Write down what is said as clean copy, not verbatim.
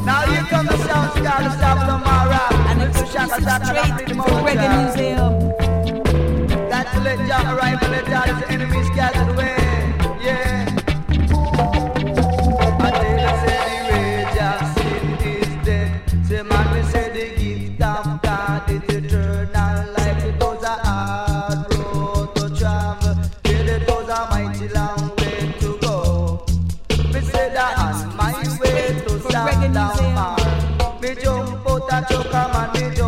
Now here comes the sound star, the sound of Mara. And it's straight from Reggae Museum. Got to let Jah arrive and let all the enemies scattered away. Yeah. I tell you, say the rage of sin is dead. Say man, we say the gift of God is eternal life. It was a hard road to travel. Yeah, it was a mighty long way to go. Me say that on my way to South Down. Me jump out a choker man, me jump